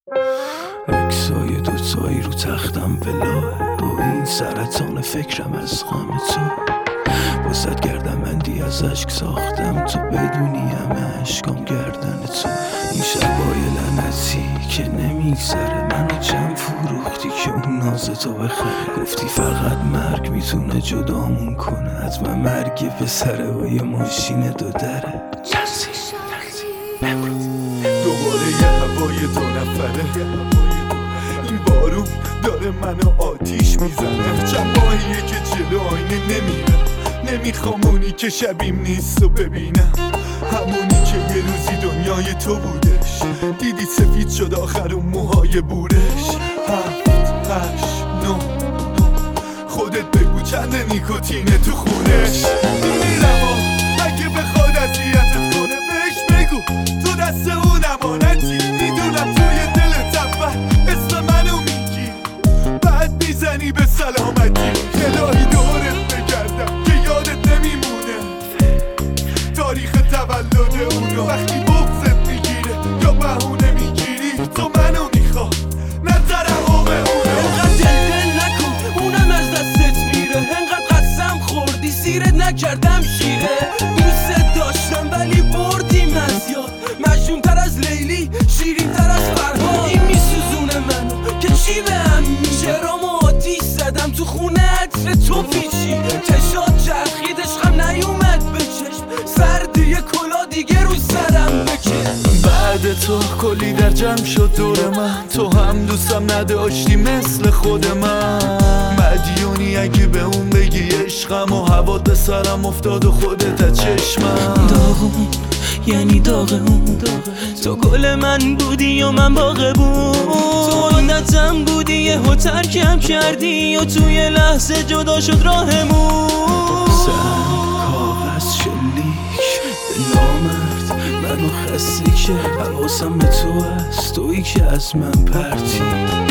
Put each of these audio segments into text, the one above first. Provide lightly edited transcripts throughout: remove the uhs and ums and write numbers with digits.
اکسای دوتایی رو تختم ولاه با این سرطان فکرم از غم تو واسد گردنبندی از عشق ساختم تو بدونی همه عشقام گردن تو این شبای لعنتی که نمیگذره منو چند فروختی که اون ناز تو بخره گفتی فقط مرگ میتونه جدامون کنه حتما مرگ پسره و یه ماشین دو دره دوباره یه هوای دو نفره این بارون داره منو آتیش میزنه چند ماهیه که جلو آینه نمیره نمیخوام اونی که شبیم نیست و ببینم همونی که یه روزی دنیای تو بودش دیدی سفید شد آخر اون موهای بورش 7 8 9 خودت بگو چند نیکوتینه تو خونش میرم و اگه بخواد اذیتت کنه بهش بگو تو دست اون امانتی میدونم توی دلت اول اسم منو میگی بعد میزنی به سلامتی الهی دورت بگردم که یادت نمیمونه تاریخ تولد اونو وقتی بغضت میگیره یا بهونه میگیری تو منو میخواد نه ترحم اونو انقدر دل نکن اونم از دستت میره انقدر قسم خوردی سیرت نکردم شیره دوست داشتم ولی بردیم از یاد مجنون تر از لیلی شیرین تر از فرهاد این میسوزونه منو که چی بهم میشه رامو آتیش زدم تو خونه عطر تو پیچی چشات چرخید عشقم نیومد به چشم سردی کلا دیگه رو سرم بکش بعد تو کلی در جمع شد دور من تو هم دوستم نداشتی مثل خود من مدیونی اگه به اون بگی عشقم و هوات به سرم افتاد و خودت از چشمم داغون یعنی داغون تو گل من بودی و من باغبون تو عادتم بودی یه ها ترکم کردی و توی لحظه جدا شد راهمون کاغذ شلیک به نامرد منو خسته کرد حواسم به تو هست تویی که از من پرتی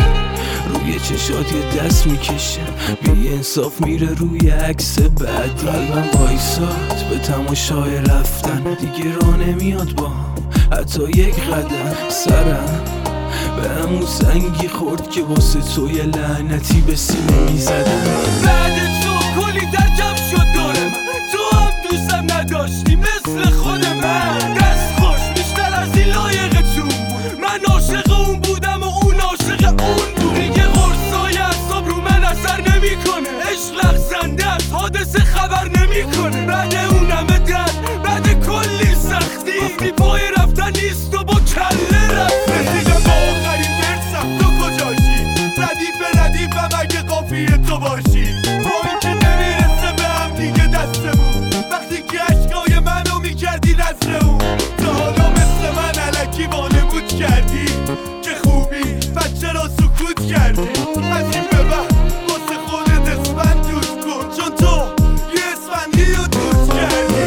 روی چشات یه دست میکشه بی انصاف میره روی عکس بعدی قلبم وایساد به تماشای رفتن دیگه راه نمیاد با هم حتی یک قدم سرم به همون سنگی خورد که واسه تو یه لعنتی به سینه میزدم بعد تو کلی در جمع شد دور من تو هم دوستم نداشتی مثل خود من دست خوش بیشتر از این لایقتون بود من عاشق اون بودم و اون عاشق اون بود دیگه قرصای اعصاب رو من اثر نمیکنه عشق لغزنده از حادثه خبر نمیکنه بعد اون همه درد بعد کلی سختی گفتی پای رفتن نیست و با کله رفتی رسیدم با آخرین درسم تو کجاشی ردیف ردیفم اگه قافیه تو باشی با این که نمیرسه به هم دیگه دستمون وقتی که عشقای منو میکردی نزد اون تا حالا مثل من علکی وانمود کردی که خوبی بچه را سکوت کردی از این به بعد واسه خودت اسفند دود کن چون تو یه اسفندی رو دود کردی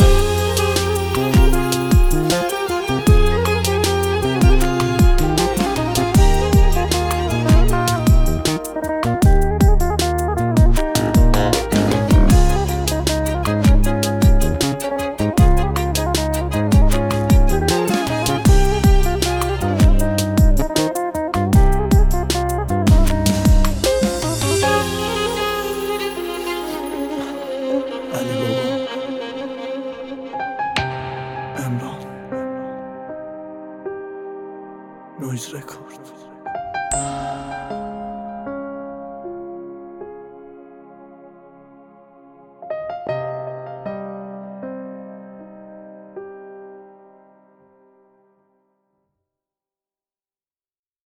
امران نویز رکورد